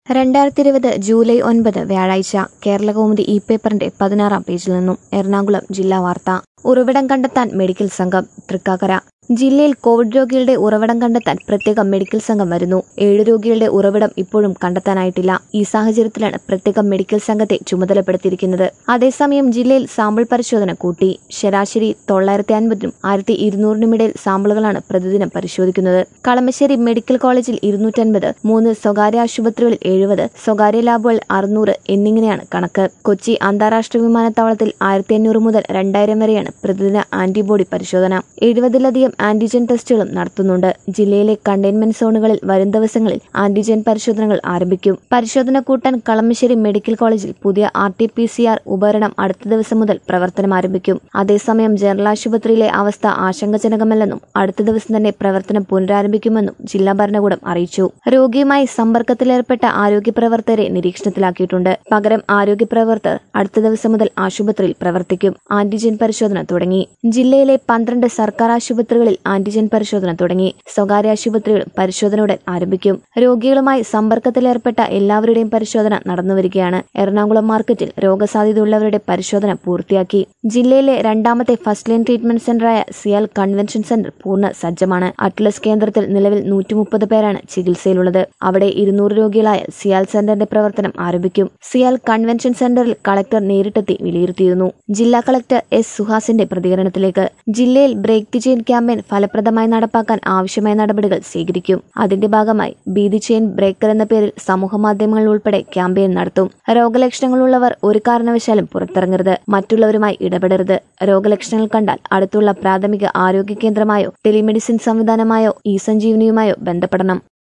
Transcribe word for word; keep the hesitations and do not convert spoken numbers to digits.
രണ്ടായിരത്തി ഇരുപത് ജൂലൈ ഒൻപത് വ്യാഴാഴ്ച കേരളകൗമുദി ഇ പേപ്പറിന്റെ പതിനാറാം പേജിൽ നിന്നും എറണാകുളം ജില്ലാ വാർത്ത. ഉറവിടം കണ്ടെത്താൻ മെഡിക്കൽ സംഘം. തൃക്കാക്കര. ജില്ലയിൽ കോവിഡ് രോഗികളുടെ ഉറവിടം കണ്ടെത്താൻ പ്രത്യേക മെഡിക്കൽ സംഘം വരുന്നു. ഏഴ് രോഗികളുടെ ഉറവിടം ഇപ്പോഴും കണ്ടെത്താനായിട്ടില്ല. ഈ സാഹചര്യത്തിലാണ് പ്രത്യേക മെഡിക്കൽ സംഘത്തെ ചുമതലപ്പെടുത്തിയിരിക്കുന്നത്. അതേസമയം ജില്ലയിൽ സാമ്പിൾ പരിശോധന കൂട്ടി. ശരാശരി തൊള്ളായിരത്തി അൻപതിനും ആയിരത്തി ഇരുന്നൂറിനുമിടയിൽ സാമ്പിളുകളാണ് പ്രതിദിനം പരിശോധിക്കുന്നത്. കളമശ്ശേരി മെഡിക്കൽ കോളേജിൽ ഇരുന്നൂറ്റൻപത്, മൂന്ന് സ്വകാര്യ ആശുപത്രികളിൽ എഴുപത്, സ്വകാര്യ ലാബുകൾ അറുന്നൂറ് എന്നിങ്ങനെയാണ് കണക്ക്. കൊച്ചി അന്താരാഷ്ട്ര വിമാനത്താവളത്തിൽ ആയിരത്തി അഞ്ഞൂറ് മുതൽ രണ്ടായിരം വരെയാണ് പ്രതിദിന ആന്റിബോഡി പരിശോധന. എഴുപതിലധികം ആന്റിജൻ ടെസ്റ്റുകളും നടത്തുന്നുണ്ട്. ജില്ലയിലെ കണ്ടെയ്ൻമെന്റ് സോണുകളിൽ വരും ദിവസങ്ങളിൽ ആന്റിജൻ പരിശോധനകൾ ആരംഭിക്കും. പരിശോധന കൂട്ടാൻ കളമശ്ശേരി മെഡിക്കൽ കോളേജിൽ പുതിയ R T P C R ഉപകരണം അടുത്ത ദിവസം മുതൽ പ്രവർത്തനം ആരംഭിക്കും. അതേസമയം ജനറൽ ആശുപത്രിയിലെ അവസ്ഥ ആശങ്കാജനകമല്ലെന്നും അടുത്ത ദിവസം തന്നെ പ്രവർത്തനം പുനരാരംഭിക്കുമെന്നും ജില്ലാ ഭരണകൂടം അറിയിച്ചു. രോഗിയുമായി സമ്പർക്കത്തിലേർപ്പെട്ട ആരോഗ്യ പ്രവർത്തകരെ നിരീക്ഷണത്തിലാക്കിയിട്ടുണ്ട്. പകരം ആരോഗ്യ പ്രവർത്തകർ അടുത്ത ദിവസം മുതൽ ആശുപത്രിയിൽ പ്രവർത്തിക്കും. ആന്റിജൻ പരിശോധന തുടങ്ങി. ജില്ലയിലെ പന്ത്രണ്ട് സർക്കാർ ആശുപത്രികളിൽ ആന്റിജൻ പരിശോധന തുടങ്ങി. സ്വകാര്യ ആശുപത്രികളും പരിശോധന ഉടൻ ആരംഭിക്കും. രോഗികളുമായി സമ്പർക്കത്തിലേർപ്പെട്ട എല്ലാവരുടെയും പരിശോധന നടന്നുവരികയാണ്. എറണാകുളം മാർക്കറ്റിൽ രോഗസാധ്യതയുള്ളവരുടെ പരിശോധന പൂർത്തിയാക്കി. ജില്ലയിലെ രണ്ടാമത്തെ ഫസ്റ്റ് ലൈൻ ട്രീറ്റ്മെന്റ് സെന്ററായ സിയാൽ കൺവെൻഷൻ സെന്റർ പൂർണ്ണ സജ്ജമാണ്. അറ്റ്ലസ് കേന്ദ്രത്തിൽ നിലവിൽ നൂറ്റി മുപ്പത് പേരാണ് ചികിത്സയിലുള്ളത്. അവിടെ ഇരുന്നൂറ് രോഗികളായ സിയാൽ സെന്ററിന്റെ പ്രവർത്തനം ആരംഭിക്കും. സിയാൽ കൺവെൻഷൻ സെന്ററിൽ കളക്ടർ നേരിട്ടെത്തി വിലയിരുത്തിയിരുന്നു. ജില്ലാ കളക്ടർ എസ് സുഹാസിന്റെ പ്രതികരണത്തിലേക്ക്. ജില്ലയിൽ ബ്രേക്ക് ദി ചെയിൻ ക്യാമ്പയിൻ ഫലപ്രദമായി നടപ്പാക്കാൻ ആവശ്യമായ നടപടികൾ സ്വീകരിക്കും. അതിന്റെ ഭാഗമായി ബി ദി ചെയിൻ ബ്രേക്കർ എന്ന പേരിൽ സമൂഹമാധ്യമങ്ങളിൽ ഉൾപ്പെടെ ക്യാമ്പയിൻ നടത്തും. രോഗലക്ഷണങ്ങളുള്ളവർ ഒരു കാരണവശാലും പുറത്തിറങ്ങരുത്. മറ്റുള്ളവരുമായി ഇടപെടരുത്. രോഗലക്ഷണങ്ങൾ കണ്ടാൽ അടുത്തുള്ള പ്രാഥമിക ആരോഗ്യ കേന്ദ്രമായോ ടെലിമെഡിസിൻ സംവിധാനമായോ ഇ സഞ്ജീവനിയുമായോ ബന്ധപ്പെടണം.